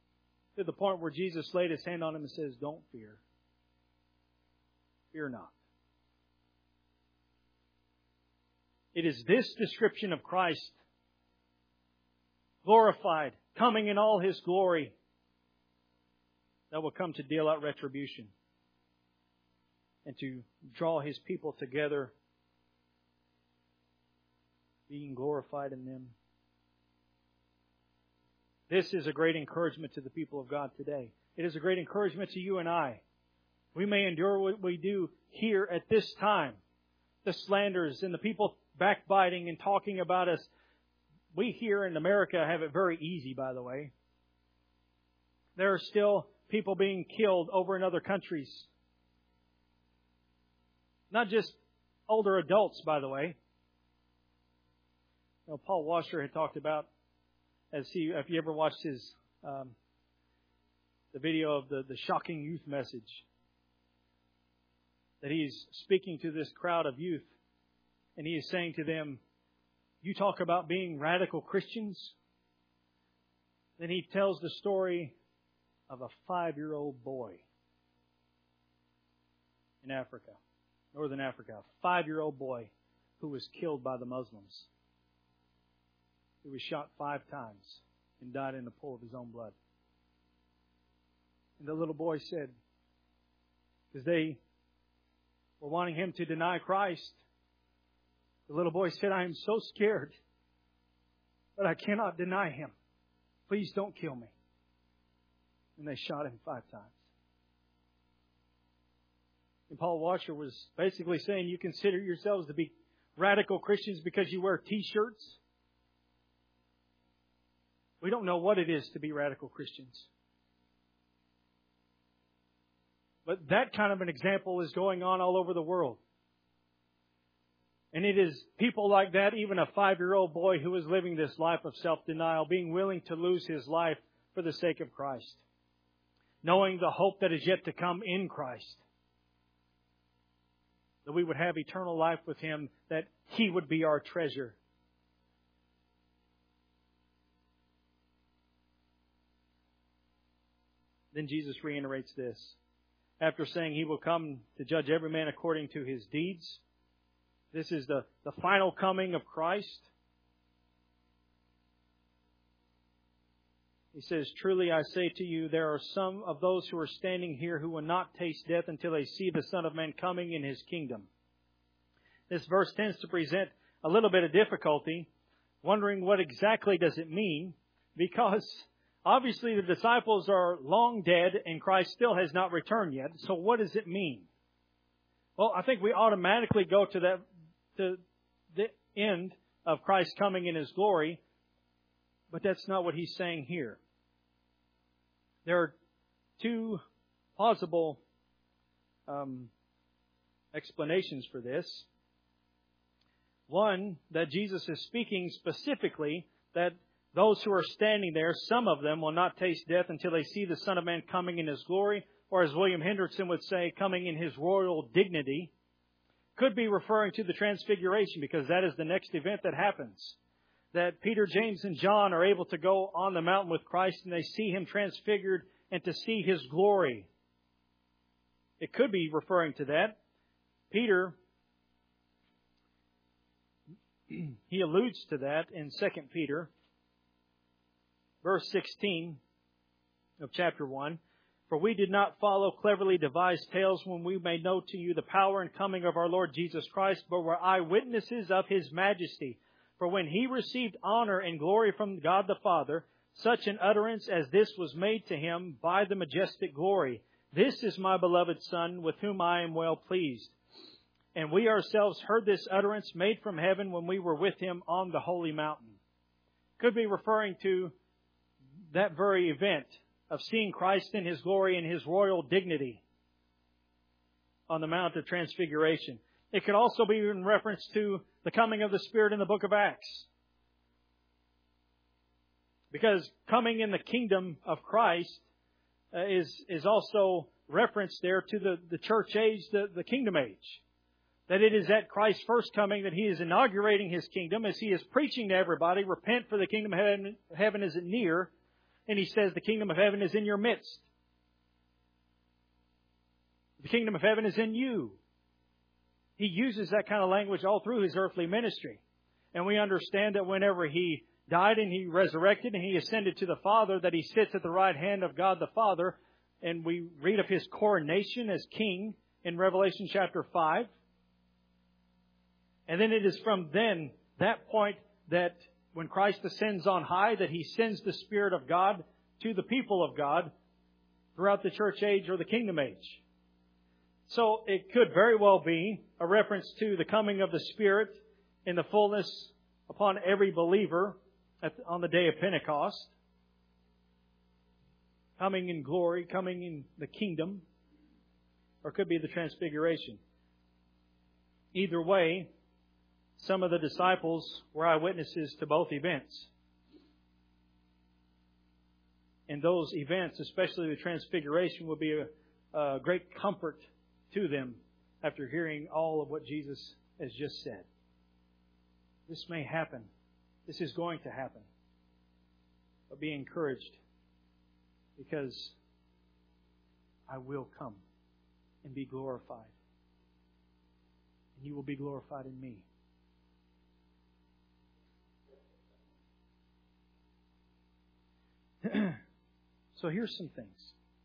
[SPEAKER 1] to the point where Jesus laid His hand on him and says, "Don't fear. Fear not." It is this description of Christ, glorified, coming in all His glory, that will come to deal out retribution and to draw His people together, being glorified in them. This is a great encouragement to the people of God today. It is a great encouragement to you and I. We may endure what we do here at this time. The slanders and the people backbiting and talking about us. We here in America have it very easy, by the way. There are still people being killed over in other countries. Not just older adults, by the way. You know, Paul Washer had talked about, as he, if you ever watched his, um, the video of the, the shocking youth message, that he's speaking to this crowd of youth, and he is saying to them, "You talk about being radical Christians?" Then he tells the story of a five-year-old boy in Africa, Northern Africa, a five-year-old boy who was killed by the Muslims. He was shot five times and died in the pool of his own blood. And the little boy said, because they were wanting him to deny Christ, the little boy said, "I am so scared, but I cannot deny Him. Please don't kill me." And they shot him five times. And Paul Washer was basically saying, you consider yourselves to be radical Christians because you wear T-shirts? We don't know what it is to be radical Christians. But that kind of an example is going on all over the world. And it is people like that, even a five-year-old boy who is living this life of self-denial, being willing to lose his life for the sake of Christ, knowing the hope that is yet to come in Christ, that we would have eternal life with Him, that He would be our treasure. Then Jesus reiterates this. After saying He will come to judge every man according to his deeds, this is the, the final coming of Christ. He says, "Truly I say to you, there are some of those who are standing here who will not taste death until they see the Son of Man coming in His kingdom." This verse tends to present a little bit of difficulty, wondering what exactly does it mean, because obviously the disciples are long dead and Christ still has not returned yet. So what does it mean? Well, I think we automatically go to that, to the end of Christ coming in His glory, but that's not what He's saying here. There are two possible um, explanations for this. One, that Jesus is speaking specifically that those who are standing there, some of them will not taste death until they see the Son of Man coming in His glory, or as William Hendrickson would say, coming in His royal dignity. Could be referring to the Transfiguration, because that is the next event that happens. That Peter, James, and John are able to go on the mountain with Christ and they see Him transfigured and to see His glory. It could be referring to that. Peter, he alludes to that in Second Peter, verse sixteen of chapter one. "For we did not follow cleverly devised tales when we made known to you the power and coming of our Lord Jesus Christ, but were eyewitnesses of His majesty. For when He received honor and glory from God the Father, such an utterance as this was made to Him by the majestic glory. This is my beloved Son, with whom I am well pleased. And we ourselves heard this utterance made from heaven when we were with Him on the holy mountain." Could be referring to that very event of seeing Christ in His glory and His royal dignity on the Mount of Transfiguration. It could also be in reference to the coming of the Spirit in the book of Acts. Because coming in the kingdom of Christ uh, is, is also referenced there to the, the church age, the, the kingdom age. That it is at Christ's first coming that He is inaugurating His kingdom as He is preaching to everybody, repent for the kingdom of heaven, heaven is near. And He says the kingdom of heaven is in your midst. The kingdom of heaven is in you. He uses that kind of language all through His earthly ministry. And we understand that whenever He died and He resurrected and He ascended to the Father, that He sits at the right hand of God the Father. And we read of His coronation as King in Revelation chapter five. And then it is from then, that point, that when Christ ascends on high, that He sends the Spirit of God to the people of God throughout the church age or the kingdom age. So it could very well be a reference to the coming of the Spirit in the fullness upon every believer at, on the day of Pentecost. Coming in glory, coming in the kingdom. Or it could be the transfiguration. Either way, some of the disciples were eyewitnesses to both events. And those events, especially the transfiguration, will be a, a great comfort to them after hearing all of what Jesus has just said. This may happen. This is going to happen. But be encouraged, because I will come and be glorified. And you will be glorified in me. So here's some things.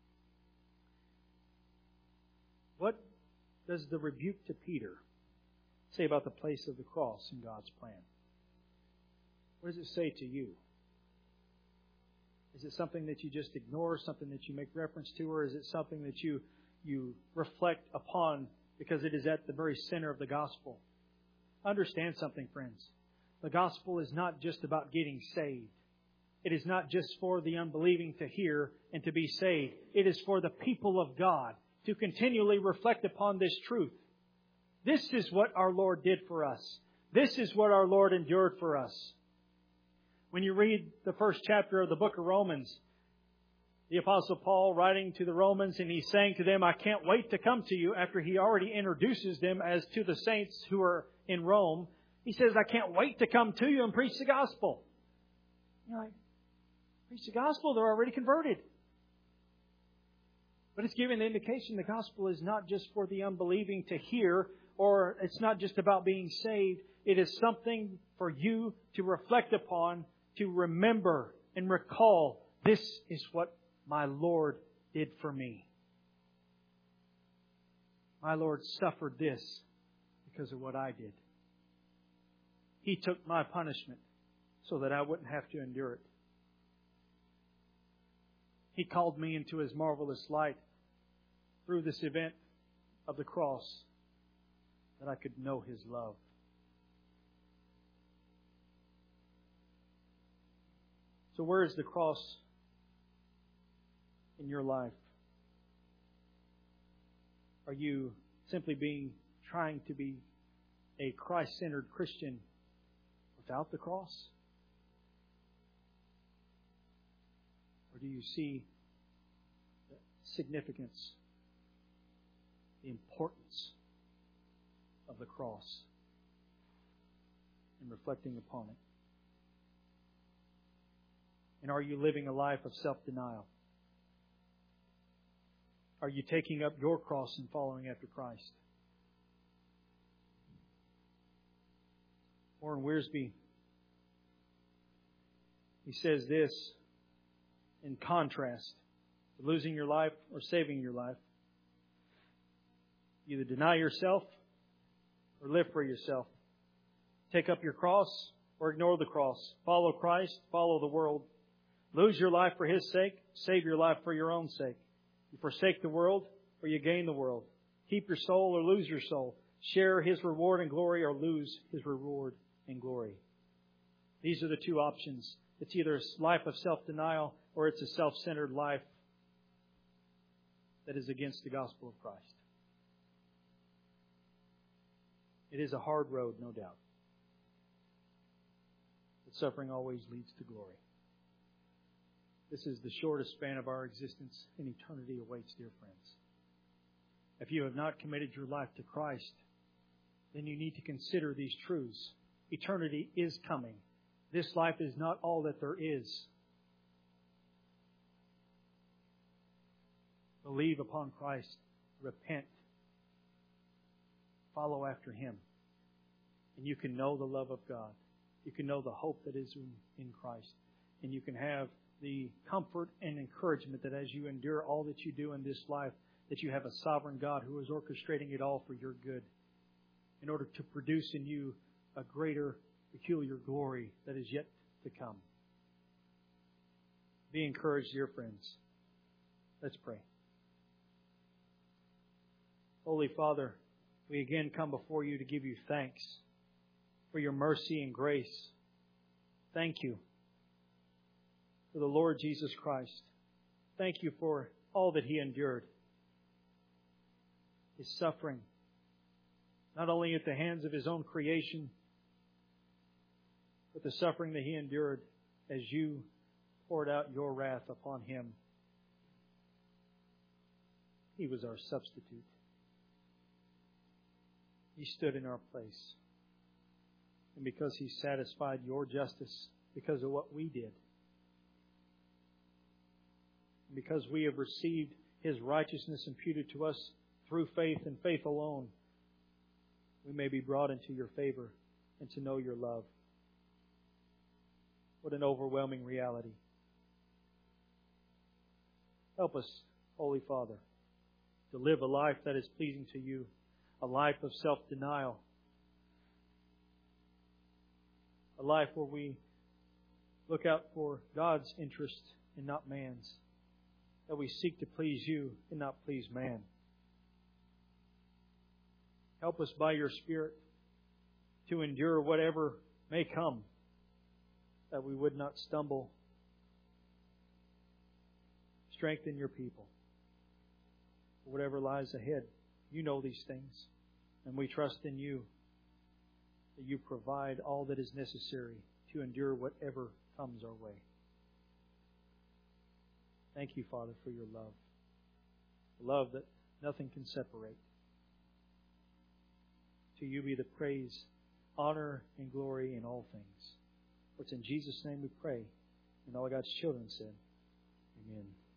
[SPEAKER 1] What does the rebuke to Peter say about the place of the cross in God's plan? What does it say to you? Is it something that you just ignore, something that you make reference to, or is it something that you, you reflect upon because it is at the very center of the gospel? Understand something, friends. The gospel is not just about getting saved. It is not just for the unbelieving to hear and to be saved. It is for the people of God to continually reflect upon this truth. This is what our Lord did for us. This is what our Lord endured for us. When you read the first chapter of the book of Romans, the Apostle Paul writing to the Romans, and he's saying to them, I can't wait to come to you, after he already introduces them as to the saints who are in Rome. He says, I can't wait to come to you and preach the gospel. You're like, preach the gospel? They're already converted. But it's giving the indication the gospel is not just for the unbelieving to hear, or it's not just about being saved. It is something for you to reflect upon, to remember and recall. This is what my Lord did for me. My Lord suffered this because of what I did. He took my punishment so that I wouldn't have to endure it. He called me into His marvelous light through this event of the cross, that I could know His love. So where is the cross in your life? Are you simply being trying to be a Christ-centered Christian without the cross? Or do you see the significance, the importance of the cross and reflecting upon it? And are you living a life of self-denial? Are you taking up your cross and following after Christ? Warren Wiersbe, he says this in contrast to losing your life or saving your life. Either deny yourself or live for yourself. Take up your cross or ignore the cross. Follow Christ, follow the world. Lose your life for His sake, save your life for your own sake. You forsake the world or you gain the world. Keep your soul or lose your soul. Share His reward and glory or lose His reward and glory. These are the two options. It's either a life of self-denial or it's a self-centered life that is against the gospel of Christ. It is a hard road, no doubt. But suffering always leads to glory. This is the shortest span of our existence, and eternity awaits, dear friends. If you have not committed your life to Christ, then you need to consider these truths. Eternity is coming. This life is not all that there is. believe upon Christ, repent, follow after Him. And you can know the love of God. You can know the hope that is in, in Christ. And you can have the comfort and encouragement that as you endure all that you do in this life, that you have a sovereign God who is orchestrating it all for your good in order to produce in you a greater, peculiar glory that is yet to come. Be encouraged, dear friends. Let's pray. Holy Father, we again come before you to give you thanks for your mercy and grace. Thank you for the Lord Jesus Christ. Thank you for all that He endured. His suffering, not only at the hands of His own creation, but the suffering that He endured as you poured out your wrath upon Him. He was our substitute. He stood in our place. And because He satisfied your justice, because of what we did, and because we have received His righteousness imputed to us through faith and faith alone, we may be brought into your favor and to know your love. What an overwhelming reality. Help us, Holy Father, to live a life that is pleasing to you, a life of self-denial, a life where we look out for God's interest and not man's, that we seek to please you and not please man. Help us by your Spirit to endure whatever may come, that we would not stumble. Strengthen your people. Whatever lies ahead, you know these things, and we trust in you that you provide all that is necessary to endure whatever comes our way. Thank you, Father, for your love. Love that nothing can separate. To you be the praise, honor, and glory in all things. For it's in Jesus' name we pray. And all God's children said, Amen.